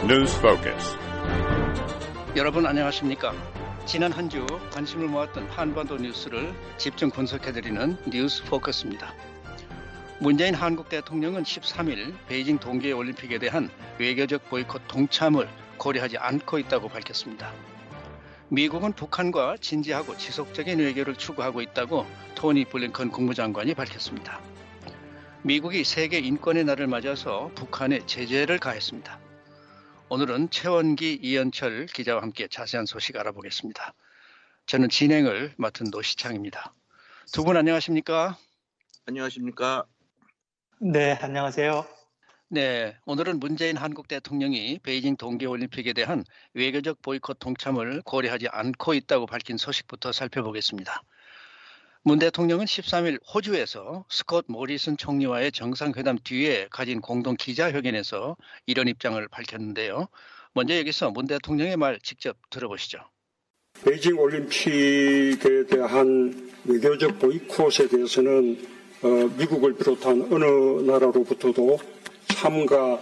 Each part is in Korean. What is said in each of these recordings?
News Focus. 여러분 안녕하십니까? 지난 한 주 관심을 모았던 한반도 뉴스를 집중 분석해드리는 뉴스 포커스입니다. 문재인 한국 대통령은 13일 베이징 동계올림픽에 대한 외교적 보이콧 동참을 고려하지 않고 있다고 밝혔습니다. 미국은 북한과 진지하고 지속적인 외교를 추구하고 있다고 토니 블링컨 국무장관이 밝혔습니다. 미국이 세계 인권의 날을 맞아서 북한에 제재를 가했습니다. 오늘은 최원기, 이현철 기자와 함께 자세한 소식 알아보겠습니다. 저는 진행을 맡은 노시창입니다. 두 분 안녕하십니까? 안녕하십니까? 네, 안녕하세요. 네, 오늘은 문재인 한국 대통령이 베이징 동계올림픽에 대한 외교적 보이콧 동참을 고려하지 않고 있다고 밝힌 소식부터 살펴보겠습니다. 문 대통령은 13일 호주에서 스콧 모리슨 총리와의 정상회담 뒤에 가진 공동 기자회견에서 이런 입장을 밝혔는데요. 먼저 여기서 문 대통령의 말 직접 들어보시죠. 베이징 올림픽에 대한 외교적 보이콧에 대해서는 미국을 비롯한 어느 나라로부터도 참가의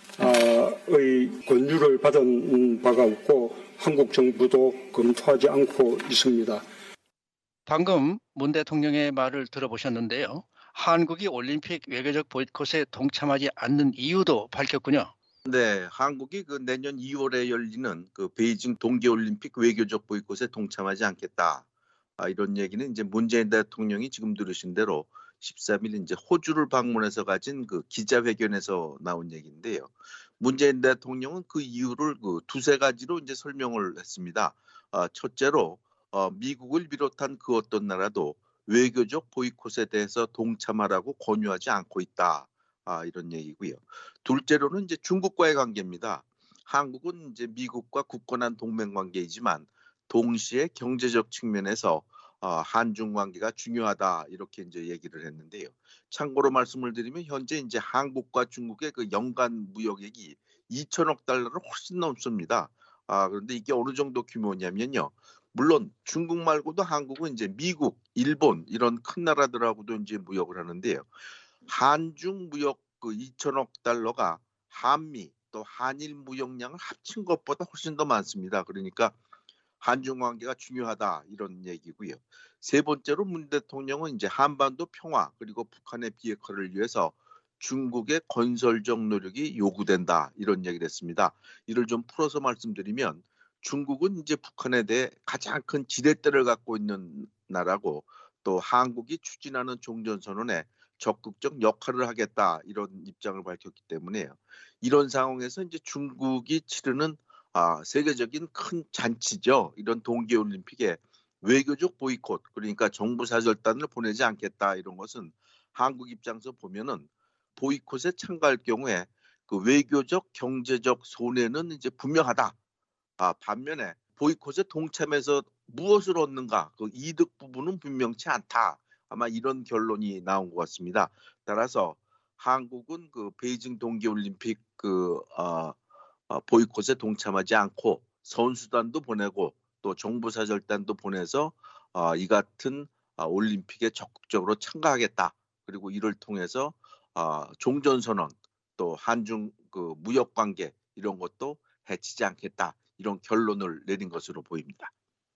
권유를 받은 바가 없고 한국 정부도 검토하지 않고 있습니다. 방금 문 대통령의 말을 들어보셨는데요. 한국이 올림픽 외교적 보이콧에 동참하지 않는 이유도 밝혔군요. 네, 한국이 내년 2월에 열리는 베이징 동계올림픽 외교적 보이콧에 동참하지 않겠다. 이런 얘기는 이제 문재인 대통령이 지금 들으신 대로 13일 이제 호주를 방문해서 가진 기자회견에서 나온 얘기인데요. 문재인 대통령은 그 이유를 두세 가지로 이제 설명을 했습니다. 첫째로 미국을 비롯한 그 어떤 나라도 외교적 보이콧에 대해서 동참하라고 권유하지 않고 있다. 이런 얘기고요. 둘째로는 이제 중국과의 관계입니다. 한국은 이제 미국과 굳건한 동맹 관계이지만 동시에 경제적 측면에서 한중 관계가 중요하다 이렇게 이제 얘기를 했는데요. 참고로 말씀을 드리면 현재 이제 한국과 중국의 연간 무역액이 2천억 달러를 훨씬 넘습니다. 그런데 이게 어느 정도 규모냐면요. 물론 중국 말고도 한국은 이제 미국, 일본 이런 큰 나라들하고도 이제 무역을 하는데요. 한중 무역 2천억 달러가 한미 또 한일 무역량을 합친 것보다 훨씬 더 많습니다. 그러니까 한중 관계가 중요하다 이런 얘기고요. 세 번째로 문 대통령은 이제 한반도 평화 그리고 북한의 비핵화를 위해서 중국의 건설적 노력이 요구된다 이런 얘기를 했습니다. 이를 좀 풀어서 말씀드리면 중국은 이제 북한에 대해 가장 큰 지렛대를 갖고 있는 나라고 또 한국이 추진하는 종전선언에 적극적 역할을 하겠다 이런 입장을 밝혔기 때문에요. 이런 상황에서 이제 중국이 치르는 세계적인 큰 잔치죠. 이런 동계올림픽에 외교적 보이콧 그러니까 정부 사절단을 보내지 않겠다 이런 것은 한국 입장에서 보면은 보이콧에 참가할 경우에 외교적 경제적 손해는 이제 분명하다. 반면에 보이콧에 동참해서 무엇을 얻는가 이득 부분은 분명치 않다. 아마 이런 결론이 나온 것 같습니다. 따라서 한국은 베이징 동계올림픽 보이콧에 동참하지 않고 선수단도 보내고 또 정부 사절단도 보내서 이 같은 올림픽에 적극적으로 참가하겠다. 그리고 이를 통해서 종전선언 또 한중 무역 관계 이런 것도 해치지 않겠다. 이런 결론을 내린 것으로 보입니다.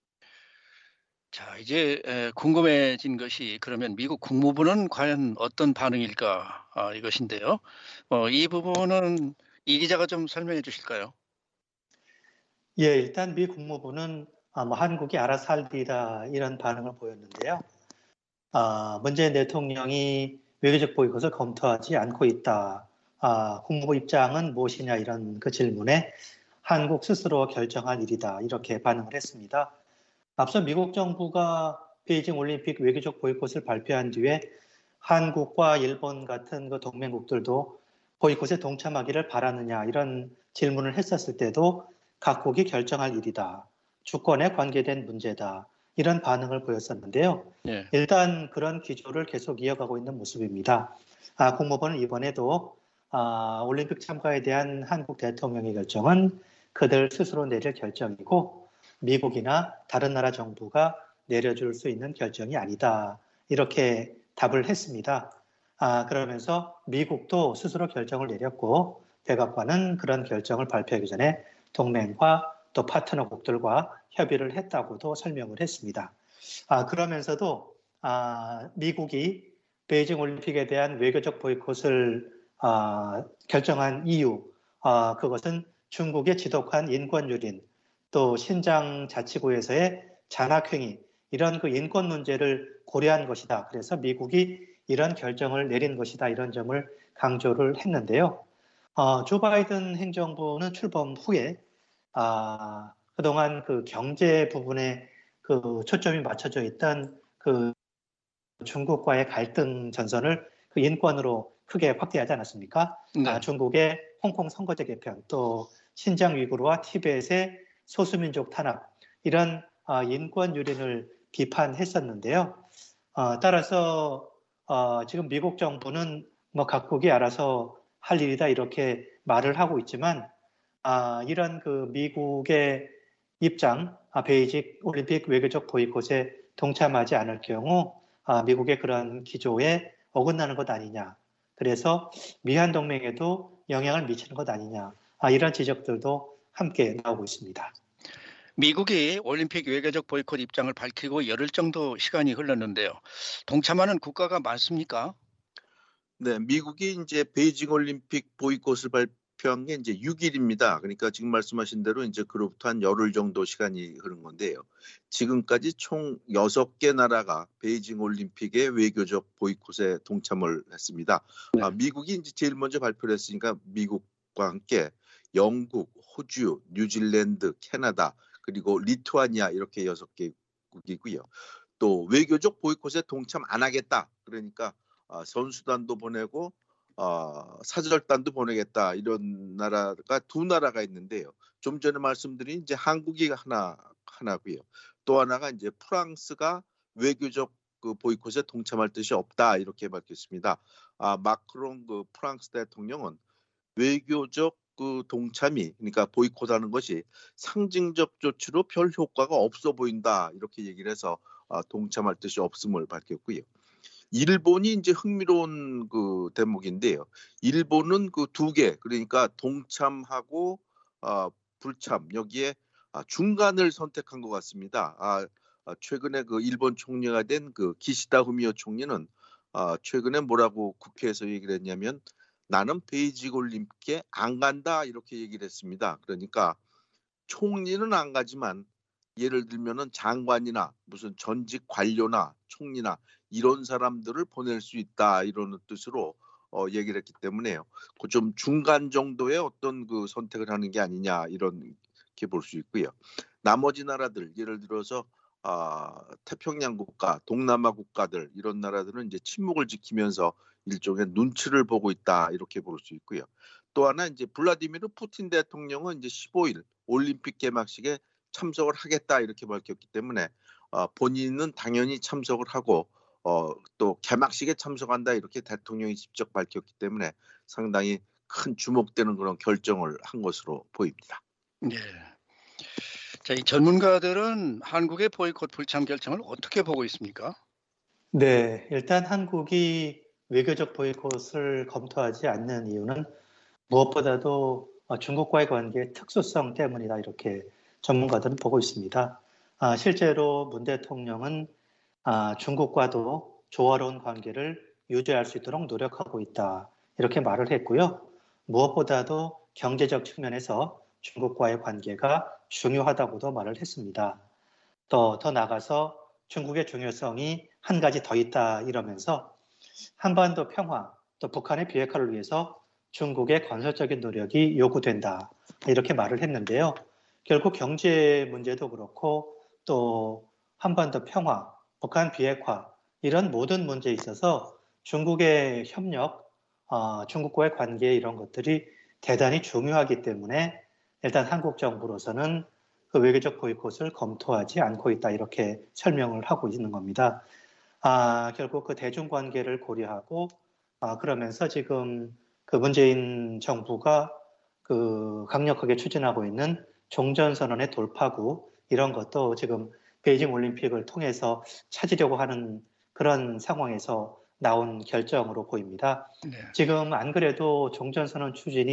자, 이제 궁금해진 것이 그러면 미국 국무부는 과연 어떤 반응일까 이것인데요. 이 부분은 이 기자가 좀 설명해 주실까요? 예, 일단 미 국무부는 한국이 알아서 할리다 이런 반응을 보였는데요. 문재인 대통령이 외교적 보이콧을 검토하지 않고 있다. 국무부 입장은 무엇이냐 이런 그 질문에 한국 스스로 결정할 일이다 이렇게 반응을 했습니다. 앞서 미국 정부가 베이징 올림픽 외교적 보이콧을 발표한 뒤에 한국과 일본 같은 동맹국들도 보이콧에 동참하기를 바라느냐 이런 질문을 했었을 때도 각국이 결정할 일이다. 주권에 관계된 문제다. 이런 반응을 보였었는데요. 네. 일단 그런 기조를 계속 이어가고 있는 모습입니다. 국무부는 이번에도 올림픽 참가에 대한 한국 대통령의 결정은 그들 스스로 내릴 결정이고 미국이나 다른 나라 정부가 내려줄 수 있는 결정이 아니다. 이렇게 답을 했습니다. 그러면서 미국도 스스로 결정을 내렸고 백악관은 그런 결정을 발표하기 전에 동맹과 또 파트너국들과 협의를 했다고도 설명을 했습니다. 그러면서도 미국이 베이징 올림픽에 대한 외교적 보이콧을 결정한 이유, 그것은 중국의 지독한 인권 유린, 또 신장 자치구에서의 잔악행위, 이런 그 인권 문제를 고려한 것이다. 그래서 미국이 이런 결정을 내린 것이다. 이런 점을 강조를 했는데요. 조 바이든 행정부는 출범 후에 그동안 그 경제 부분에 그 초점이 맞춰져 있던 그 중국과의 갈등 전선을 그 인권으로 크게 확대하지 않았습니까? 네. 중국의 홍콩 선거제 개편, 또 신장 위구르와 티벳의 소수민족 탄압, 이런 인권 유린을 비판했었는데요. 따라서 지금 미국 정부는 뭐 각국이 알아서 할 일이다 이렇게 말을 하고 있지만 이런 그 미국의 입장, 베이징 올림픽 외교적 보이콧에 동참하지 않을 경우 미국의 그런 기조에 어긋나는 것 아니냐. 그래서 미한 동맹에도 영향을 미치는 것 아니냐. 이런 지적들도 함께 나오고 있습니다. 미국이 올림픽 외교적 보이콧 입장을 밝히고 열흘 정도 시간이 흘렀는데요. 동참하는 국가가 많습니까? 네, 미국이 이제 베이징 올림픽 보이콧을 발표한 게 이제 6일입니다. 그러니까 지금 말씀하신 대로 이제 그로부터 한 열흘 정도 시간이 흐른 건데요. 지금까지 총 6개 나라가 베이징 올림픽의 외교적 보이콧에 동참을 했습니다. 네. 미국이 이제 제일 먼저 발표를 했으니까 미국과 함께 영국, 호주, 뉴질랜드, 캐나다, 그리고 리투아니아 이렇게 6개국이고요. 또 외교적 보이콧에 동참 안 하겠다. 그러니까 선수단도 보내고 사절단도 보내겠다 이런 나라가 두 나라가 있는데요. 좀 전에 말씀드린 이제 한국이 하나고요. 또 하나가 이제 프랑스가 외교적 그 보이콧에 동참할 뜻이 없다 이렇게 밝혔습니다. 마크롱 그 프랑스 대통령은 외교적 그 동참이 그러니까 보이콧하는 것이 상징적 조치로 별 효과가 없어 보인다 이렇게 얘기를 해서 동참할 뜻이 없음을 밝혔고요. 일본이 이제 흥미로운 그 대목인데요. 일본은 그 2개 그러니까 동참하고 불참 여기에 중간을 선택한 것 같습니다. 최근에 그 일본 총리가 된 그 기시다 후미오 총리는 최근에 뭐라고 국회에서 얘기를 했냐면 나는 베이징 올림픽에 안 간다 이렇게 얘기를 했습니다. 그러니까 총리는 안 가지만 예를 들면은 장관이나 무슨 전직 관료나 총리나 이런 사람들을 보낼 수 있다 이런 뜻으로 얘기를 했기 때문에요. 그 좀 중간 정도의 어떤 그 선택을 하는 게 아니냐 이렇게 볼 수 있고요. 나머지 나라들 예를 들어서 태평양 국가, 동남아 국가들 이런 나라들은 이제 침묵을 지키면서 일종의 눈치를 보고 있다 이렇게 볼 수 있고요. 또 하나 이제 블라디미르 푸틴 대통령은 이제 15일 올림픽 개막식에 참석을 하겠다 이렇게 밝혔기 때문에 본인은 당연히 참석을 하고 또 개막식에 참석한다 이렇게 대통령이 직접 밝혔기 때문에 상당히 큰 주목되는 그런 결정을 한 것으로 보입니다. 네. 자, 이 전문가들은 한국의 보이콧 불참 결정을 어떻게 보고 있습니까? 네, 일단 한국이 외교적 보이콧을 검토하지 않는 이유는 무엇보다도 중국과의 관계의 특수성 때문이다 이렇게 전문가들은 보고 있습니다. 실제로 문 대통령은 중국과도 조화로운 관계를 유지할 수 있도록 노력하고 있다 이렇게 말을 했고요. 무엇보다도 경제적 측면에서 중국과의 관계가 중요하다고도 말을 했습니다. 더 나아가서 중국의 중요성이 한 가지 더 있다 이러면서 한반도 평화 또 북한의 비핵화를 위해서 중국의 건설적인 노력이 요구된다 이렇게 말을 했는데요. 결국 경제 문제도 그렇고 또 한반도 평화, 북한 비핵화 이런 모든 문제에 있어서 중국의 협력, 중국과의 관계 이런 것들이 대단히 중요하기 때문에 일단 한국 정부로서는 그 외교적 보이콧을 검토하지 않고 있다 이렇게 설명을 하고 있는 겁니다. 결국 그 대중관계를 고려하고 그러면서 지금 그 문재인 정부가 그 강력하게 추진하고 있는 종전선언의 돌파구 이런 것도 지금 베이징 올림픽을 통해서 찾으려고 하는 그런 상황에서 나온 결정으로 보입니다. 네. 지금 안 그래도 종전선언 추진이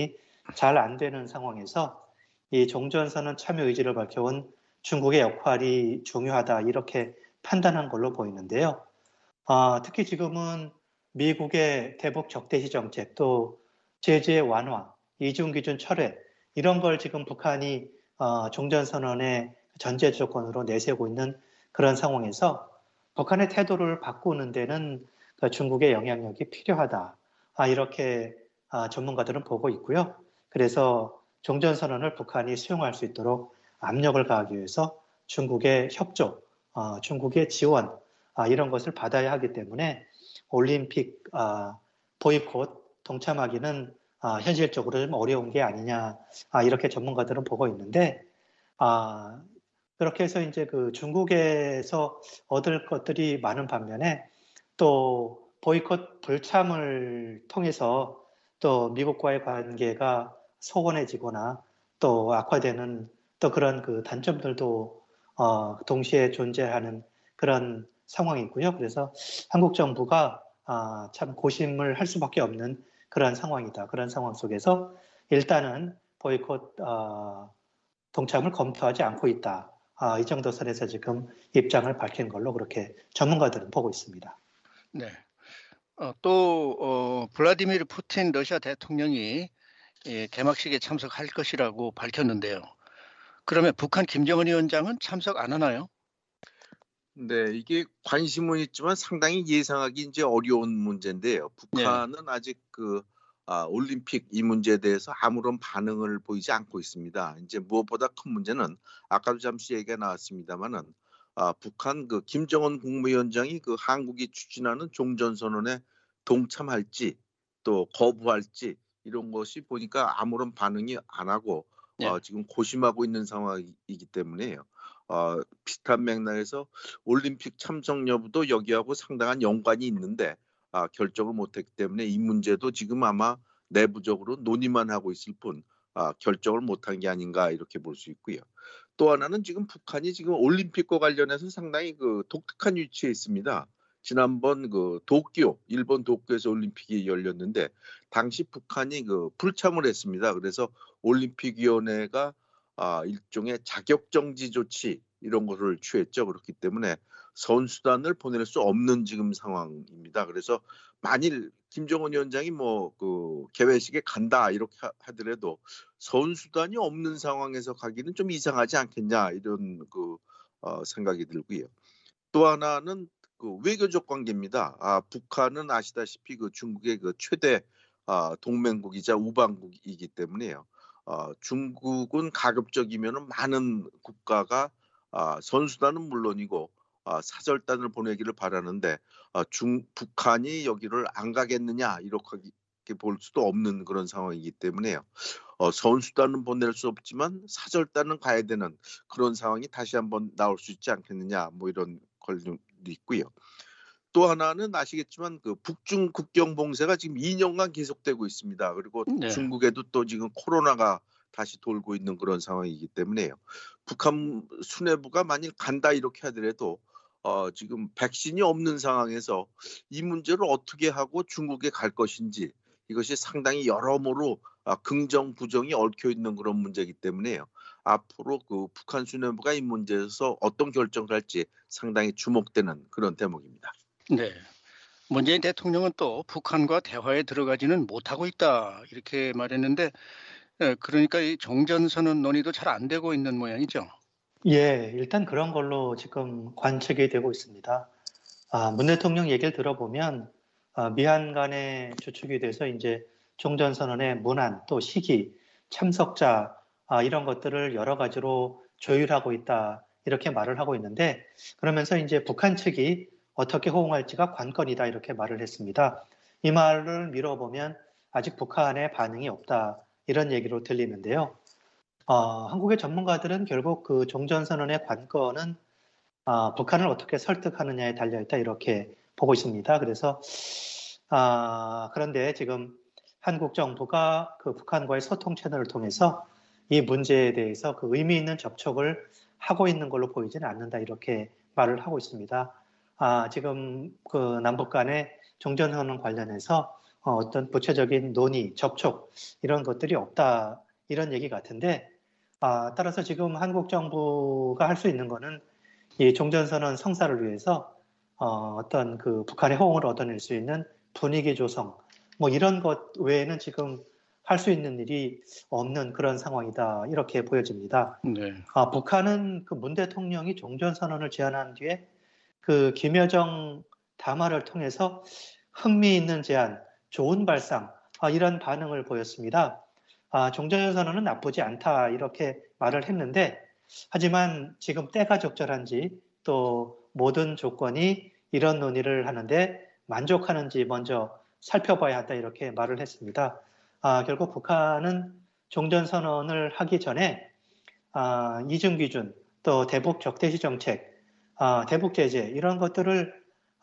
잘 안 되는 상황에서 이 종전선언 참여 의지를 밝혀온 중국의 역할이 중요하다 이렇게 판단한 걸로 보이는데요. 특히 지금은 미국의 대북 적대시 정책 또 제재 완화, 이중 기준 철회 이런 걸 지금 북한이 종전선언의 전제 조건으로 내세우고 있는 그런 상황에서 북한의 태도를 바꾸는 데는 중국의 영향력이 필요하다. 이렇게 전문가들은 보고 있고요. 그래서 종전선언을 북한이 수용할 수 있도록 압력을 가하기 위해서 중국의 협조, 중국의 지원 이런 것을 받아야 하기 때문에 올림픽 보이콧 동참하기는 현실적으로 좀 어려운 게 아니냐 이렇게 전문가들은 보고 있는데 그렇게 해서 이제 그 중국에서 얻을 것들이 많은 반면에 또 보이콧 불참을 통해서 또 미국과의 관계가 소원해지거나 또 악화되는 또 그런 그 단점들도 동시에 존재하는 그런 상황이고요. 그래서 한국 정부가 참 고심을 할 수밖에 없는 그런 상황이다. 그런 상황 속에서 일단은 보이콧 동참을 검토하지 않고 있다. 이 정도 선에서 지금 입장을 밝힌 걸로 그렇게 전문가들은 보고 있습니다. 네. 또 블라디미르 푸틴 러시아 대통령이 개막식에 참석할 것이라고 밝혔는데요. 그러면 북한 김정은 위원장은 참석 안 하나요? 네, 이게 관심은 있지만 상당히 예상하기 이제 어려운 문제인데요. 북한은 아직 올림픽 이 문제에 대해서 아무런 반응을 보이지 않고 있습니다. 이제 무엇보다 큰 문제는 아까도 잠시 얘기가 나왔습니다만은 북한 김정은 국무위원장이 한국이 추진하는 종전선언에 동참할지 또 거부할지 이런 것이 보니까 아무런 반응이 안 하고 지금 고심하고 있는 상황이기 때문에요. 비슷한 맥락에서 올림픽 참석 여부도 여기하고 상당한 연관이 있는데 결정을 못했기 때문에 이 문제도 지금 아마 내부적으로 논의만 하고 있을 뿐 결정을 못한 게 아닌가 이렇게 볼 수 있고요. 또 하나는 지금 북한이 지금 올림픽과 관련해서 상당히 독특한 위치에 있습니다. 지난번 일본 도쿄에서 올림픽이 열렸는데 당시 북한이 불참을 했습니다. 그래서 올림픽위원회가 일종의 자격정지 조치 이런 것을 취했죠. 그렇기 때문에 선수단을 보낼 수 없는 지금 상황입니다. 그래서 만일 김정은 위원장이 개회식에 간다 이렇게 하더라도 선수단이 없는 상황에서 가기는 좀 이상하지 않겠냐 이런 생각이 들고요. 또 하나는 외교적 관계입니다. 북한은 아시다시피 중국의 최대 동맹국이자 우방국이기 때문에요. 중국은 가급적이면 많은 국가가 선수단은 물론이고 사절단을 보내기를 바라는데 북한이 여기를 안 가겠느냐 이렇게 볼 수도 없는 그런 상황이기 때문에요. 선수단은 보낼 수 없지만 사절단은 가야 되는 그런 상황이 다시 한번 나올 수 있지 않겠느냐 이런 권리도 있고요. 또 하나는 아시겠지만 북중 국경 봉쇄가 지금 2년간 계속되고 있습니다. 그리고 중국에도 또 지금 코로나가 다시 돌고 있는 그런 상황이기 때문에요. 북한 수뇌부가 만일 간다 이렇게 하더라도 지금 백신이 없는 상황에서 이 문제를 어떻게 하고 중국에 갈 것인지 이것이 상당히 여러모로 긍정 부정이 얽혀 있는 그런 문제이기 때문에요. 앞으로 북한 수뇌부가 이 문제에서 어떤 결정을 할지 상당히 주목되는 그런 대목입니다. 네. 문재인 대통령은 또 북한과 대화에 들어가지는 못하고 있다 이렇게 말했는데 그러니까 이 종전선언 논의도 잘 안 되고 있는 모양이죠. 예, 일단 그런 걸로 지금 관측이 되고 있습니다. 문 대통령 얘기를 들어보면 미한 간의 주축이 돼서 이제 종전선언의 문안 또 시기, 참석자 이런 것들을 여러 가지로 조율하고 있다 이렇게 말을 하고 있는데 그러면서 이제 북한 측이 어떻게 호응할지가 관건이다 이렇게 말을 했습니다. 이 말을 미뤄보면 아직 북한의 반응이 없다 이런 얘기로 들리는데요. 한국의 전문가들은 결국 그 종전선언의 관건은 북한을 어떻게 설득하느냐에 달려있다 이렇게 보고 있습니다. 그래서 그런데 지금 한국 정부가 그 북한과의 소통 채널을 통해서 이 문제에 대해서 그 의미 있는 접촉을 하고 있는 걸로 보이지는 않는다 이렇게 말을 하고 있습니다. 지금 그 남북 간의 종전선언 관련해서 어떤 구체적인 논의, 접촉 이런 것들이 없다 이런 얘기 같은데 따라서 지금 한국 정부가 할 수 있는 거는 이 종전선언 성사를 위해서 어떤 그 북한의 호응을 얻어낼 수 있는 분위기 조성 뭐 이런 것 외에는 지금 할 수 있는 일이 없는 그런 상황이다 이렇게 보여집니다. 네. 북한은 그 문 대통령이 종전선언을 제안한 뒤에 그 김여정 담화를 통해서 흥미있는 제안, 좋은 발상 이런 반응을 보였습니다. 종전선언은 나쁘지 않다 이렇게 말을 했는데 하지만 지금 때가 적절한지 또 모든 조건이 이런 논의를 하는데 만족하는지 먼저 살펴봐야 한다 이렇게 말을 했습니다. 결국 북한은 종전선언을 하기 전에 이중기준 또 대북 적대시 정책, 대북 제재 이런 것들을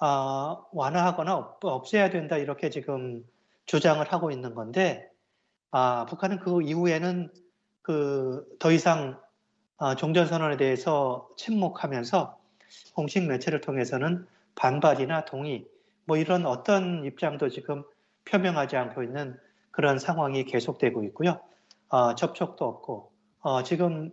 완화하거나 없애야 된다 이렇게 지금 주장을 하고 있는 건데 북한은 그 이후에는 더 이상 종전선언에 대해서 침묵하면서 공식 매체를 통해서는 반발이나 동의 뭐 이런 어떤 입장도 지금 표명하지 않고 있는 그런 상황이 계속되고 있고요. 접촉도 없고 지금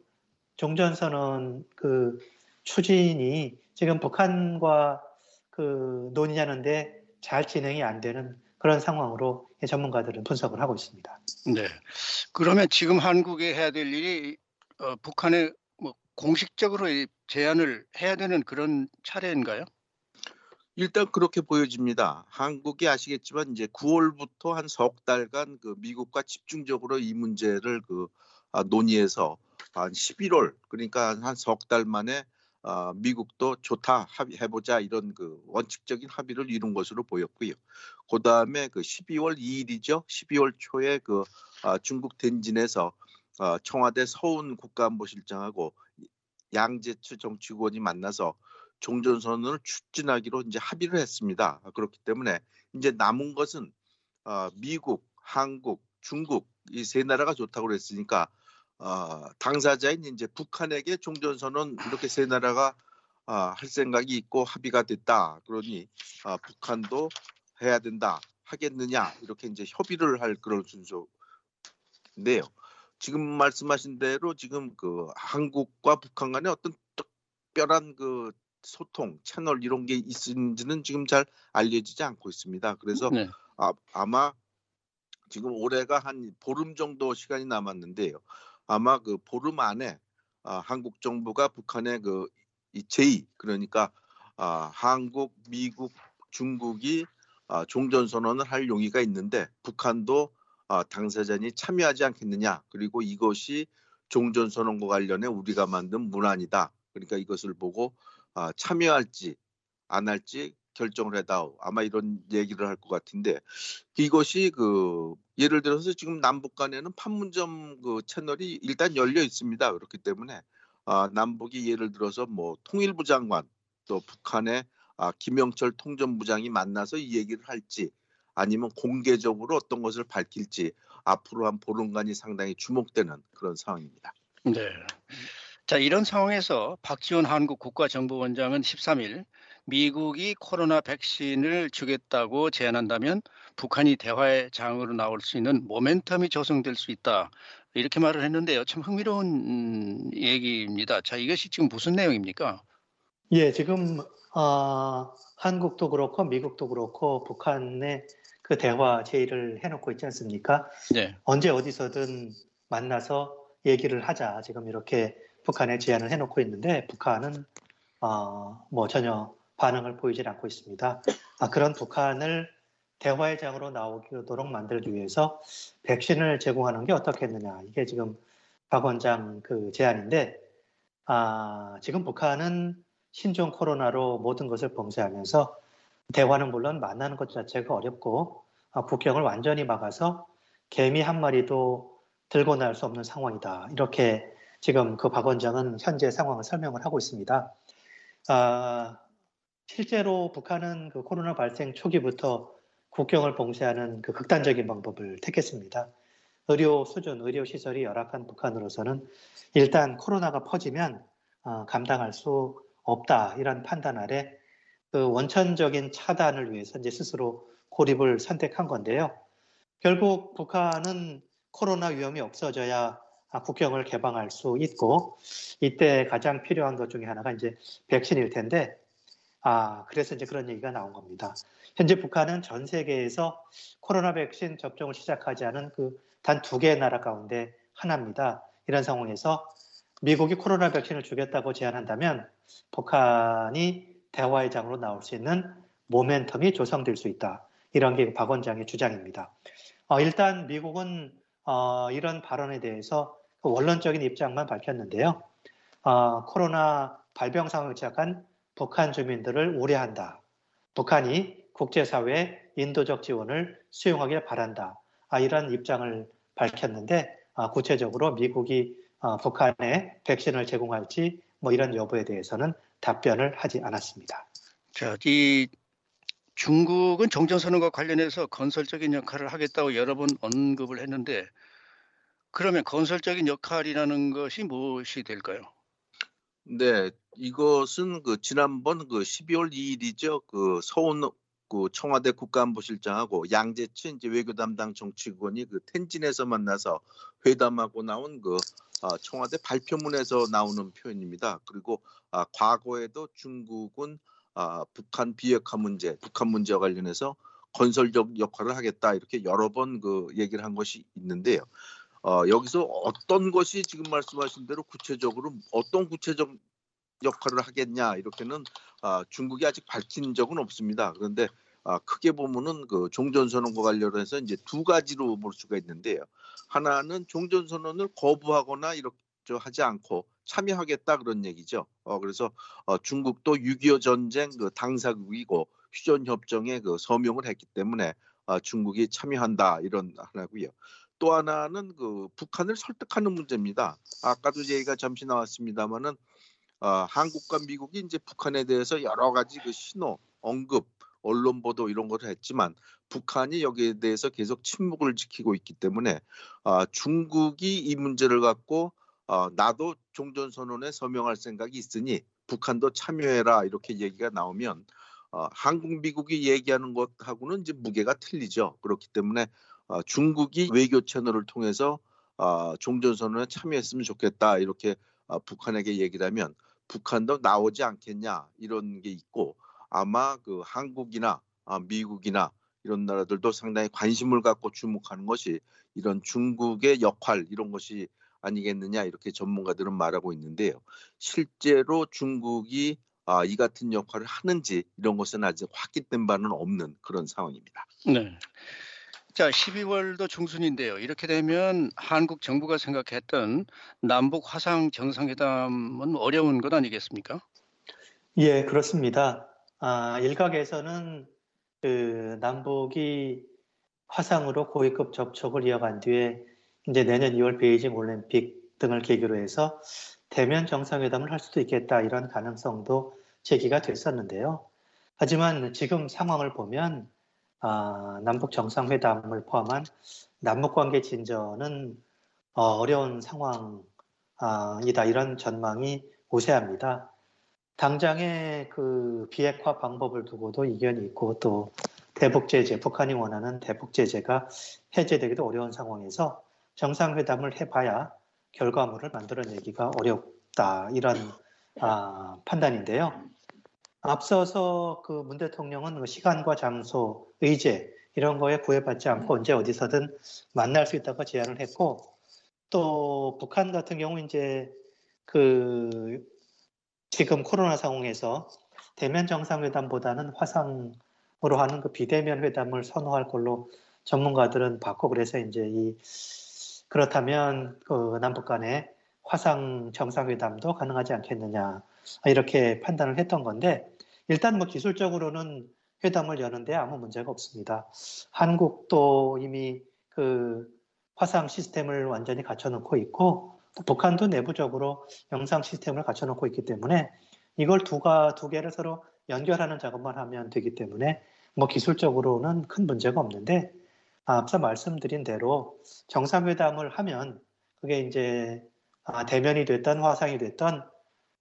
종전선언 그 추진이 지금 북한과 그 논의하는데 잘 진행이 안 되는 그런 상황으로 전문가들은 분석을 하고 있습니다. 네. 그러면 지금 한국에 해야 될 일이 북한에 뭐 공식적으로 제안을 해야 되는 그런 차례인가요? 일단 그렇게 보여집니다. 한국이 아시겠지만 이제 9월부터 한 석 달간 그 미국과 집중적으로 이 문제를 논의해서 한 11월 그러니까 한 석 달 만에 미국도 좋다 해보자 이런 그 원칙적인 합의를 이룬 것으로 보였고요. 그 다음에 그 12월 2일이죠. 12월 초에 중국 텐진에서 청와대 서훈 국가안보실장하고 양재추 정치국원이 만나서 종전선언을 추진하기로 이제 합의를 했습니다. 그렇기 때문에 이제 남은 것은 미국, 한국, 중국 이 세 나라가 좋다고 그랬으니까 당사자인 이제 북한에게 종전선언 이렇게 세 나라가 할 생각이 있고 합의가 됐다. 그러니 북한도 해야 된다. 하겠느냐 이렇게 이제 협의를 할 그런 순서인데요. 지금 말씀하신 대로 지금 그 한국과 북한 간에 어떤 특별한 그 소통 채널 이런 게 있는지는 지금 잘 알려지지 않고 있습니다. 그래서 네. 아마 지금 올해가 한 보름 정도 시간이 남았는데요. 아마 그 보름 안에 한국 정부가 북한의 이 제2 그러니까 한국, 미국, 중국이 종전선언을 할 용의가 있는데 북한도 당사자니 참여하지 않겠느냐. 그리고 이것이 종전선언과 관련해 우리가 만든 문안이다. 그러니까 이것을 보고 참여할지 안 할지 결정을 해다오. 아마 이런 얘기를 할 것 같은데 이것이 예를 들어서 지금 남북 간에는 판문점 채널이 일단 열려 있습니다. 그렇기 때문에 남북이 예를 들어서 뭐 통일부 장관 또 북한의 김영철 통전부장이 만나서 이 얘기를 할지 아니면 공개적으로 어떤 것을 밝힐지 앞으로 한 보름간이 상당히 주목되는 그런 상황입니다. 네. 자, 이런 상황에서 박지원 한국 국가정보원장은 13일 미국이 코로나 백신을 주겠다고 제안한다면 북한이 대화의 장으로 나올 수 있는 모멘텀이 조성될 수 있다. 이렇게 말을 했는데요. 참 흥미로운 얘기입니다. 자, 이것이 지금 무슨 내용입니까? 예, 지금 한국도 그렇고 미국도 그렇고 북한의 그 대화 제의를 해놓고 있지 않습니까? 네. 언제 어디서든 만나서 얘기를 하자. 지금 이렇게 북한에 제안을 해놓고 있는데 북한은 뭐 전혀 반응을 보이질 않고 있습니다. 그런 북한을 대화의 장으로 나오도록 만들기 위해서 백신을 제공하는 게 어떻겠느냐. 이게 지금 박 원장 그 제안인데 지금 북한은 신종 코로나로 모든 것을 봉쇄하면서 대화는 물론 만나는 것 자체가 어렵고 국경을 완전히 막아서 개미 한 마리도 들고 나올 수 없는 상황이다. 이렇게 지금 그 박 원장은 현재 상황을 설명을 하고 있습니다. 실제로 북한은 그 코로나 발생 초기부터 국경을 봉쇄하는 그 극단적인 방법을 택했습니다. 의료 수준, 의료 시설이 열악한 북한으로서는 일단 코로나가 퍼지면 감당할 수 없다 이런 판단 아래 그 원천적인 차단을 위해서 이제 스스로 고립을 선택한 건데요. 결국 북한은 코로나 위험이 없어져야 국경을 개방할 수 있고, 이때 가장 필요한 것 중에 하나가 이제 백신일 텐데, 그래서 이제 그런 얘기가 나온 겁니다. 현재 북한은 전 세계에서 코로나 백신 접종을 시작하지 않은 그 단 2개의 나라 가운데 하나입니다. 이런 상황에서 미국이 코로나 백신을 주겠다고 제안한다면 북한이 대화의 장으로 나올 수 있는 모멘텀이 조성될 수 있다. 이런 게 박 원장의 주장입니다. 일단 미국은 이런 발언에 대해서 원론적인 입장만 밝혔는데요. 코로나 발병 상황을 시작한 북한 주민들을 우려한다. 북한이 국제사회의 인도적 지원을 수용하길 바란다. 이런 입장을 밝혔는데 구체적으로 미국이 북한에 백신을 제공할지 이런 여부에 대해서는 답변을 하지 않았습니다. 자, 이 중국은 종전선언과 관련해서 건설적인 역할을 하겠다고 여러 번 언급을 했는데, 그러면 건설적인 역할이라는 것이 무엇이 될까요? 네, 이것은 지난번 12월 2일이죠. 서훈 청와대 국가안보실장하고 양재춘 이제 외교 담당 정치관이 텐진에서 만나서 회담하고 나온 청와대 발표문에서 나오는 표현입니다. 그리고 과거에도 중국은 북한 비핵화 문제, 북한 문제와 관련해서 건설적 역할을 하겠다 이렇게 여러 번 얘기를 한 것이 있는데요. 여기서 어떤 것이 지금 말씀하신 대로 구체적으로 어떤 구체적 역할을 하겠냐 이렇게는 중국이 아직 밝힌 적은 없습니다. 그런데 크게 보면은 종전선언과 관련해서 이제 2가지로 볼 수가 있는데요. 하나는 종전선언을 거부하거나 이렇게 하지 않고 참여하겠다 그런 얘기죠. 그래서 중국도 6.25 전쟁 당사국이고 휴전협정에 서명을 했기 때문에 중국이 참여한다 이런 하나고요. 또 하나는 북한을 설득하는 문제입니다. 아까도 얘기가 잠시 나왔습니다만은 한국과 미국이 이제 북한에 대해서 여러 가지 신호, 언급, 언론 보도 이런 것을 했지만 북한이 여기에 대해서 계속 침묵을 지키고 있기 때문에 중국이 이 문제를 갖고 나도 종전선언에 서명할 생각이 있으니 북한도 참여해라 이렇게 얘기가 나오면 한국, 미국이 얘기하는 것하고는 이제 무게가 틀리죠. 그렇기 때문에 중국이 외교 채널을 통해서 종전선언에 참여했으면 좋겠다 이렇게 북한에게 얘기를 하면 북한도 나오지 않겠냐 이런 게 있고 아마 한국이나 미국이나 이런 나라들도 상당히 관심을 갖고 주목하는 것이 이런 중국의 역할 이런 것이 아니겠느냐 이렇게 전문가들은 말하고 있는데요. 실제로 중국이 이 같은 역할을 하는지 이런 것은 아직 확인된 바는 없는 그런 상황입니다. 네. 자, 12월도 중순인데요. 이렇게 되면 한국 정부가 생각했던 남북 화상 정상회담은 어려운 것 아니겠습니까? 예, 그렇습니다. 일각에서는 남북이 화상으로 고위급 접촉을 이어간 뒤에 이제 내년 2월 베이징 올림픽 등을 계기로 해서 대면 정상회담을 할 수도 있겠다 이런 가능성도 제기가 됐었는데요. 하지만 지금 상황을 보면 남북 정상회담을 포함한 남북관계 진전은 어려운 상황이다 이런 전망이 우세합니다. 당장의 비핵화 방법을 두고도 이견이 있고 또 대북 제재, 북한이 원하는 대북 제재가 해제되기도 어려운 상황에서 정상회담을 해봐야 결과물을 만들어내기가 어렵다 이런 판단인데요. 앞서서 문 대통령은 시간과 장소, 의제 이런 거에 구애받지 않고 언제 어디서든 만날 수 있다고 제안을 했고 또 북한 같은 경우 이제 지금 코로나 상황에서 대면 정상회담보다는 화상으로 하는 비대면 회담을 선호할 걸로 전문가들은 봤고 그래서 이제 그렇다면 남북 간의 화상 정상회담도 가능하지 않겠느냐 이렇게 판단을 했던 건데 일단 기술적으로는 회담을 여는데 아무 문제가 없습니다. 한국도 이미 화상 시스템을 완전히 갖춰놓고 있고 또 북한도 내부적으로 영상 시스템을 갖춰놓고 있기 때문에 이걸 두 개를 서로 연결하는 작업만 하면 되기 때문에 기술적으로는 큰 문제가 없는데 앞서 말씀드린 대로 정상회담을 하면 그게 이제 대면이 됐던 화상이 됐던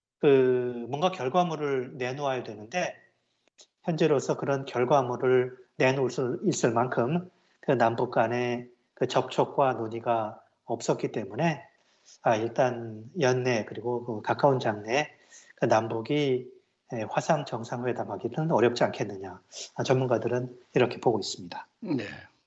뭔가 결과물을 내놓아야 되는데 현재로서 그런 결과물을 내놓을 수 있을 만큼 그 남북 간의 그 접촉과 논의가 없었기 때문에 일단 연내 그리고 그 가까운 장래에 그 남북이 화상 정상회담하기는 어렵지 않겠느냐. 전문가들은 이렇게 보고 있습니다. 네.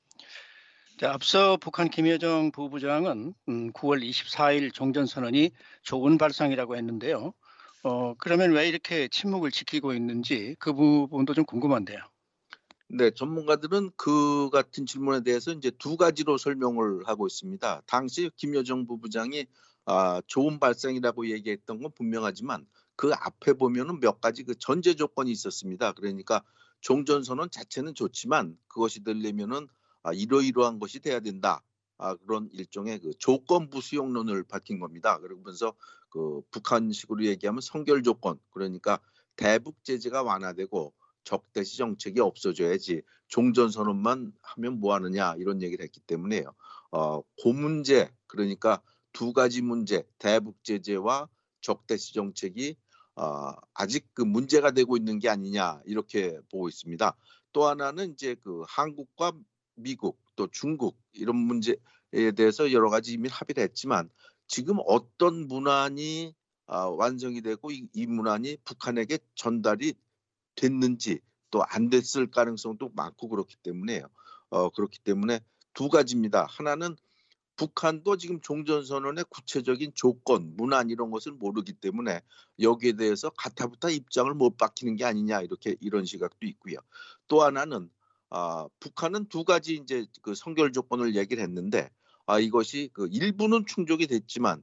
자, 앞서 북한 김여정 부부장은 9월 24일 종전선언이 좋은 발상이라고 했는데요. 그러면 왜 이렇게 침묵을 지키고 있는지 그 부분도 좀 궁금한데요. 네, 전문가들은 그 같은 질문에 대해서 이제 두 가지로 설명을 하고 있습니다. 당시 김여정 부부장이 좋은 발상이라고 얘기했던 건 분명하지만 그 앞에 보면은 몇 가지 그 전제 조건이 있었습니다. 그러니까 종전선언 자체는 좋지만 그것이 되려면은 이러이러한 것이 돼야 된다. 그런 일종의 그 조건부 수용론을 밝힌 겁니다. 그러면서 그 북한식으로 얘기하면 선결 조건, 그러니까 대북 제재가 완화되고 적대시 정책이 없어져야지 종전선언만 하면 뭐하느냐 이런 얘기를 했기 때문에요. 그 문제, 그러니까 두 가지 문제, 대북 제재와 적대시 정책이 아직 그 문제가 되고 있는 게 아니냐 이렇게 보고 있습니다. 또 하나는 이제 그 한국과 미국 또 중국 이런 문제에 대해서 여러 가지 이미 합의를 했지만 지금 어떤 문안이 완성이 되고 이 문안이 북한에게 전달이 됐는지 또 안 됐을 가능성도 많고 그렇기 때문에요. 그렇기 때문에 두 가지입니다. 하나는 북한도 지금 종전선언의 구체적인 조건, 문안 이런 것을 모르기 때문에 여기에 대해서 가타부타 입장을 못 밝히는 게 아니냐 이런 시각도 있고요. 또 하나는 북한은 두 가지 이제 그 선결 조건을 얘기를 했는데 이것이 그 일부는 충족이 됐지만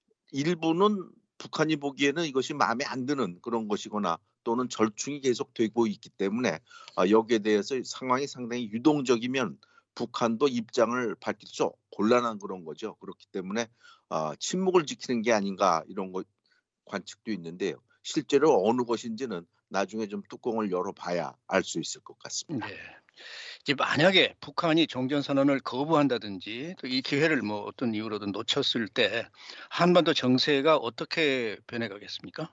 일부는 북한이 보기에는 이것이 마음에 안 드는 그런 것이거나 또는 절충이 계속되고 있기 때문에 여기에 대해서 상황이 상당히 유동적이면 북한도 입장을 밝힐 수 곤란한 그런 거죠. 그렇기 때문에 침묵을 지키는 게 아닌가 이런 관측도 있는데요. 실제로 어느 것인지는 나중에 좀 뚜껑을 열어봐야 알 수 있을 것 같습니다. 네. 이제 만약에 북한이 종전선언을 거부한다든지 또 이 기회를 뭐 어떤 이유로든 놓쳤을 때 한반도 정세가 어떻게 변해가겠습니까?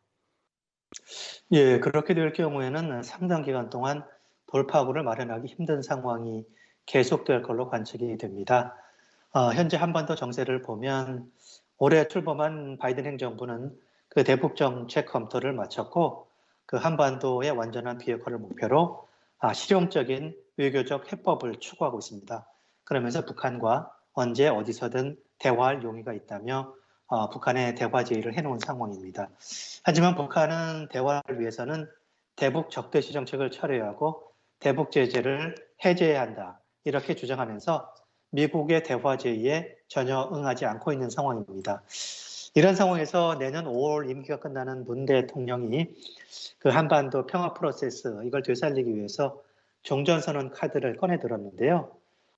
예, 그렇게 될 경우에는 상당 기간 동안 돌파구를 마련하기 힘든 상황이 계속될 걸로 관측이 됩니다. 현재 한반도 정세를 보면 올해 출범한 바이든 행정부는 그 대북 정책 검토를 마쳤고 그 한반도의 완전한 비핵화를 목표로 실용적인 외교적 해법을 추구하고 있습니다. 그러면서 북한과 언제 어디서든 대화할 용의가 있다며 북한의 대화 제의를 해놓은 상황입니다. 하지만 북한은 대화를 위해서는 대북 적대시 정책을 철회하고 대북 제재를 해제해야 한다. 이렇게 주장하면서 미국의 대화 제의에 전혀 응하지 않고 있는 상황입니다. 이런 상황에서 내년 5월 임기가 끝나는 문 대통령이 그 한반도 평화 프로세스 이걸 되살리기 위해서 종전선언 카드를 꺼내 들었는데요.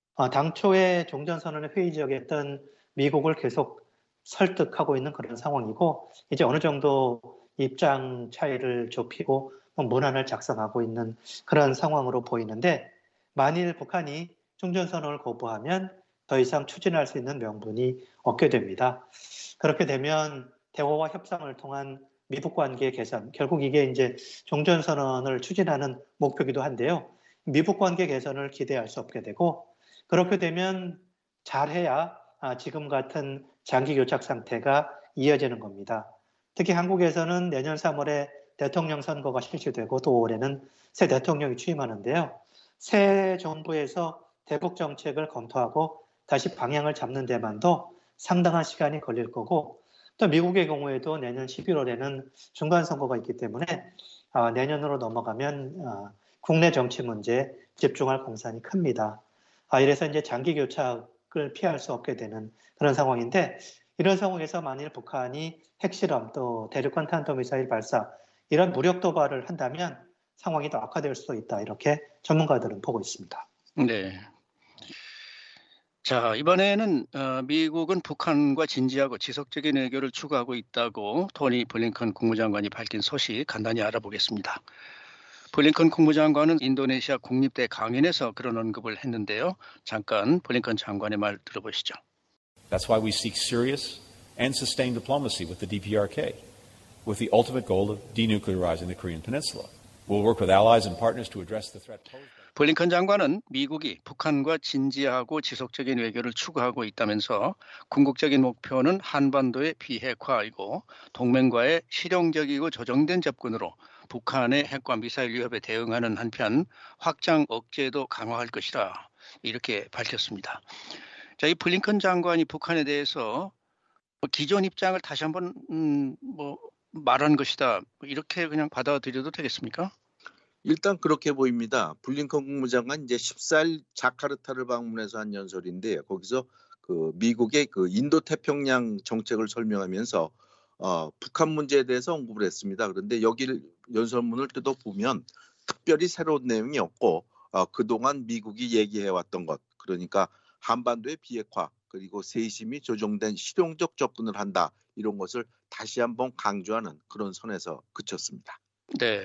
당초에 종전선언의 회의 지역이었던 미국을 계속 설득하고 있는 그런 상황이고 이제 어느 정도 입장 차이를 좁히고 문안을 작성하고 있는 그런 상황으로 보이는데 만일 북한이 종전선언을 거부하면 더 이상 추진할 수 있는 명분이 없게 됩니다. 그렇게 되면 대화와 협상을 통한 미북 관계 개선, 결국 이게 이제 종전선언을 추진하는 목표이기도 한데요. 미북 관계 개선을 기대할 수 없게 되고 그렇게 되면 잘해야 지금 같은 장기 교착 상태가 이어지는 겁니다. 특히 한국에서는 내년 3월에 대통령 선거가 실시되고 또 올해는 새 대통령이 취임하는데요. 새 정부에서 대북 정책을 검토하고 다시 방향을 잡는 데만도 상당한 시간이 걸릴 거고 또 미국의 경우에도 내년 11월에는 중간선거가 있기 때문에 내년으로 넘어가면 국내 정치 문제에 집중할 공산이 큽니다. 이래서 이제 장기 교착을 피할 수 없게 되는 그런 상황인데 이런 상황에서 만일 북한이 핵실험 또 대륙간 탄도미사일 발사 이런 무력 도발을 한다면 상황이 더 악화될 수도 있다. 이렇게 전문가들은 보고 있습니다. 네. 자, 이번에는 미국은 북한과 진지하고 지속적인 외교를 추구하고 있다고 토니 블링컨 국무장관이 밝힌 소식 간단히 알아보겠습니다. 블링컨 국무장관은 인도네시아 국립대 강연에서 그런 언급을 했는데요. 잠깐 블링컨 장관의 말 들어보시죠. That's why we seek serious and sustained diplomacy with the DPRK, with the ultimate goal of denuclearizing the Korean Peninsula. We'll work with allies and partners to address the threat posed by 블링컨 장관은 미국이 북한과 진지하고 지속적인 외교를 추구하고 있다면서 궁극적인 목표는 한반도의 비핵화이고 동맹과의 실용적이고 조정된 접근으로 북한의 핵과 미사일 위협에 대응하는 한편 확장 억제도 강화할 것이라 이렇게 밝혔습니다. 자, 이 블링컨 장관이 북한에 대해서 기존 입장을 다시 한번 말한 것이다. 이렇게 그냥 받아들여도 되겠습니까? 일단 그렇게 보입니다. 블링컨 국무장관 이제 14일 자카르타를 방문해서 한 연설인데 거기서 그 미국의 그 인도 태평양 정책을 설명하면서 북한 문제에 대해서 언급을 했습니다. 그런데 여기를 연설문을 뜯어보면 특별히 새로운 내용이 없고 그동안 미국이 얘기해왔던 것, 그러니까 한반도의 비핵화 그리고 세심히 조정된 실용적 접근을 한다, 이런 것을 다시 한번 강조하는 그런 선에서 그쳤습니다. 네.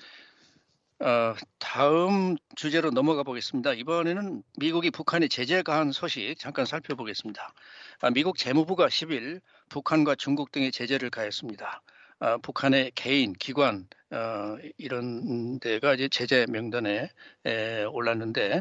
다음 주제로 넘어가 보겠습니다. 이번에는 미국이 북한에 제재 가한 소식 잠깐 살펴보겠습니다. 미국 재무부가 10일 북한과 중국 등의 제재를 가했습니다. 북한의 개인, 기관 이런 데가 이제 제재 명단에 올랐는데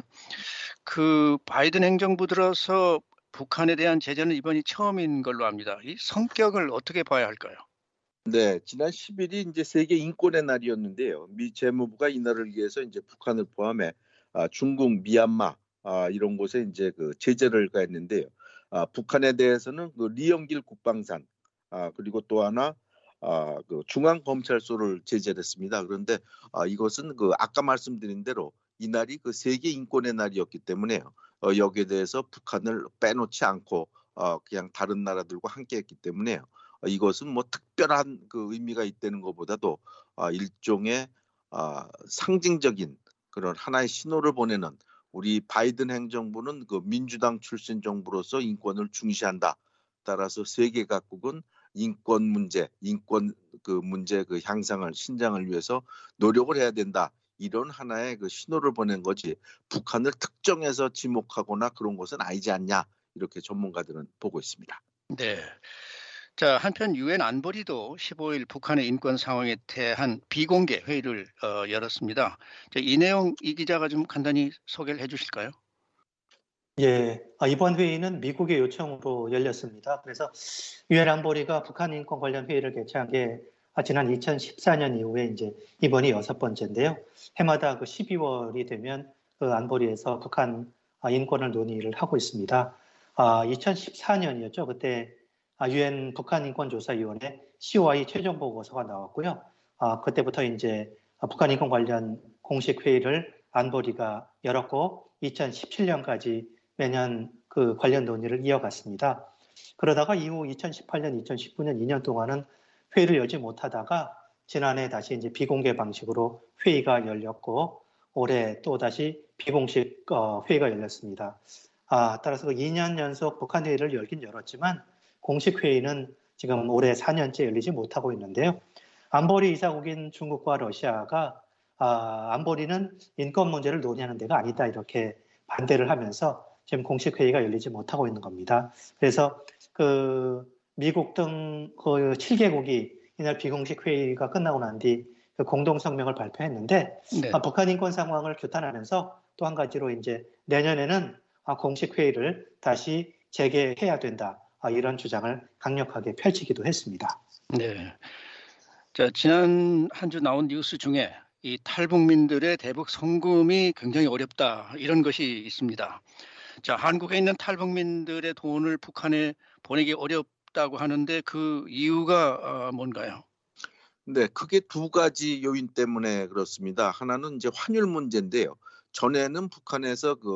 그 바이든 행정부 들어서 북한에 대한 제재는 이번이 처음인 걸로 압니다. 이 성격을 어떻게 봐야 할까요? 네, 지난 10일이 이제 세계 인권의 날이었는데요. 미 재무부가 이날을 위해서 이제 북한을 포함해 중국, 미얀마 이런 곳에 이제 그 제재를 가했는데요. 북한에 대해서는 그 리영길 국방산 그리고 또 하나 그 중앙검찰소를 제재를 했습니다. 그런데 이것은 그 아까 말씀드린 대로 이날이 그 세계 인권의 날이었기 때문에요. 여기에 대해서 북한을 빼놓지 않고 그냥 다른 나라들과 함께했기 때문에요. 이것은 뭐 특별한 그 의미가 있다는 것보다도 일종의 상징적인 그런 하나의 신호를 보내는, 우리 바이든 행정부는 그 민주당 출신 정부로서 인권을 중시한다. 따라서 세계 각국은 인권 문제 그 향상을 신장을 위해서 노력을 해야 된다. 이런 하나의 그 신호를 보낸 거지 북한을 특정해서 지목하거나 그런 것은 아니지 않냐, 이렇게 전문가들은 보고 있습니다. 네. 자, 한편 유엔 안보리도 15일 북한의 인권 상황에 대한 비공개 회의를 열었습니다. 자, 이 내용 이 기자가 좀 간단히 소개를 해주실까요? 예, 이번 회의는 미국의 요청으로 열렸습니다. 그래서 유엔 안보리가 북한 인권 관련 회의를 개최한 게 지난 2014년 이후에 이제 이번이 6번째인데요. 해마다 그 12월이 되면 그 안보리에서 북한 인권을 논의를 하고 있습니다. 2014년이었죠. 그때 유엔 북한인권조사위원회 COI 최종 보고서가 나왔고요. 그때부터 이제 북한 인권 관련 공식 회의를 안보리가 열었고 2017년까지 매년 그 관련 논의를 이어갔습니다. 그러다가 이후 2018년, 2019년 2년 동안은 회의를 열지 못하다가 지난해 다시 이제 비공개 방식으로 회의가 열렸고 올해 또 다시 비공식 회의가 열렸습니다. 따라서 그 2년 연속 북한 회의를 열긴 열었지만 공식 회의는 지금 올해 4년째 열리지 못하고 있는데요. 안보리 이사국인 중국과 러시아가 안보리는 인권 문제를 논의하는 데가 아니다, 이렇게 반대를 하면서 지금 공식 회의가 열리지 못하고 있는 겁니다. 그래서 그 미국 등 그 7개국이 이날 비공식 회의가 끝나고 난 뒤 그 공동 성명을 발표했는데 네. 북한 인권 상황을 규탄하면서 또 한 가지로 이제 내년에는 공식 회의를 다시 재개해야 된다, 이런 주장을 강력하게 펼치기도 했습니다. 네. 자, 지난 한 주 나온 뉴스 중에 이 탈북민들의 대북 송금이 굉장히 어렵다, 이런 것이 있습니다. 자, 한국에 있는 탈북민들의 돈을 북한에 보내기 어렵다고 하는데 그 이유가 뭔가요? 네, 크게 두 가지 요인 때문에 그렇습니다. 하나는 이제 환율 문제인데요. 전에는 북한에서 그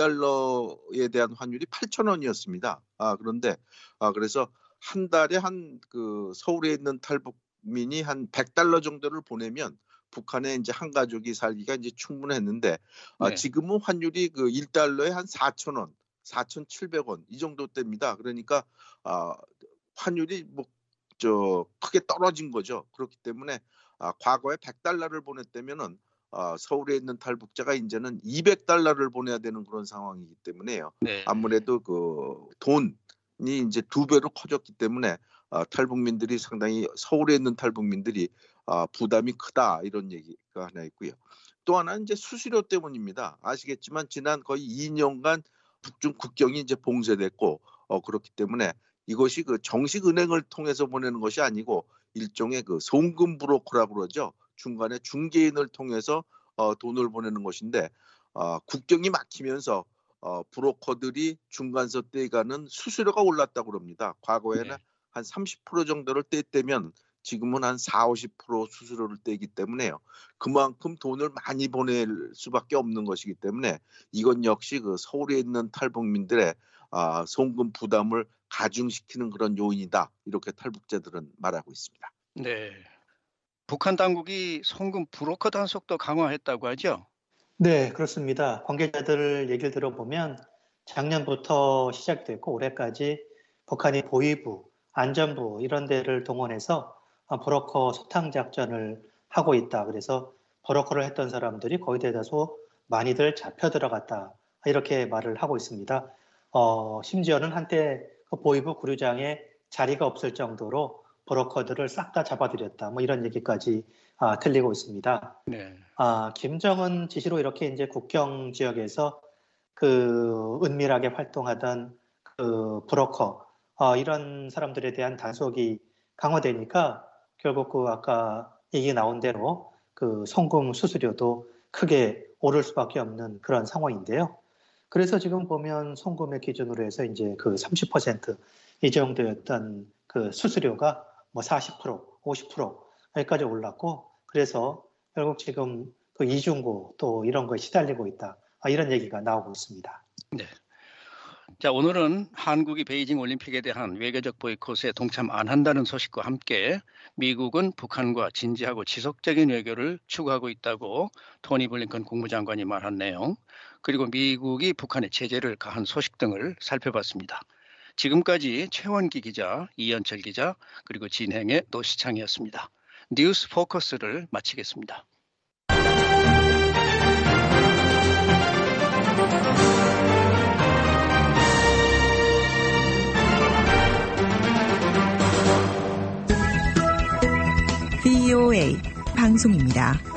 1달러에 대한 환율이 8,000원이었습니다. 그런데 그래서 한 달에 그 서울에 있는 탈북민이 한 100달러 정도를 보내면 북한에 이제 한 가족이 살기가 이제 충분했는데 네. 지금은 환율이 그 1달러에 한 4,000원, 4,700원 이 정도 됩니다. 그러니까 환율이 크게 떨어진 거죠. 그렇기 때문에 과거에 100달러를 보냈다면은 서울에 있는 탈북자가 이제는 200달러를 보내야 되는 그런 상황이기 때문에요. 네. 아무래도 그 돈이 이제 2배로 커졌기 때문에 탈북민들이 상당히, 서울에 있는 탈북민들이 부담이 크다, 이런 얘기가 하나 있고요. 또 하나는 이제 수수료 때문입니다. 아시겠지만 지난 거의 2년간 북중 국경이 이제 봉쇄됐고 그렇기 때문에 이것이 그 정식 은행을 통해서 보내는 것이 아니고 일종의 그 송금 브로커라고 그러죠. 중간에 중개인을 통해서 돈을 보내는 것인데 국경이 막히면서 브로커들이 중간서 떼가는 수수료가 올랐다고 그럽니다. 과거에는 네. 한 30% 정도를 떼면 지금은 한 40-50% 수수료를 떼기 때문에요. 그만큼 돈을 많이 보낼 수밖에 없는 것이기 때문에 이건 역시 그 서울에 있는 탈북민들의 송금 부담을 가중시키는 그런 요인이다. 이렇게 탈북자들은 말하고 있습니다. 네. 북한 당국이 송금 브로커 단속도 강화했다고 하죠? 네, 그렇습니다. 관계자들 얘기를 들어보면 작년부터 시작됐고 올해까지 북한이 보위부, 안전부 이런 데를 동원해서 브로커 소탕 작전을 하고 있다. 그래서 브로커를 했던 사람들이 거의 대다수 많이들 잡혀 들어갔다. 이렇게 말을 하고 있습니다. 심지어는 한때 그 보위부 구류장에 자리가 없을 정도로 브로커들을 싹 다 잡아들였다. 뭐 이런 얘기까지 들리고 있습니다. 네. 김정은 지시로 이렇게 이제 국경 지역에서 그 은밀하게 활동하던 그 브로커 이런 사람들에 대한 단속이 강화되니까 결국 그 아까 얘기 나온 대로 그 송금 수수료도 크게 오를 수밖에 없는 그런 상황인데요. 그래서 지금 보면 송금의 기준으로 해서 이제 그 30% 이 정도였던 그 수수료가 뭐 40%, 50%까지 올랐고 그래서 결국 지금 그 이중고 또 이런 거에 시달리고 있다. 이런 얘기가 나오고 있습니다. 네. 자, 오늘은 한국이 베이징 올림픽에 대한 외교적 보이콧에 동참 안 한다는 소식과 함께 미국은 북한과 진지하고 지속적인 외교를 추구하고 있다고 토니 블링컨 국무장관이 말한 내용, 그리고 미국이 북한에 제재를 가한 소식 등을 살펴봤습니다. 지금까지 최원기 기자, 이현철 기자, 그리고 진행의 노시창이었습니다. 뉴스 포커스를 마치겠습니다. VOA 방송입니다.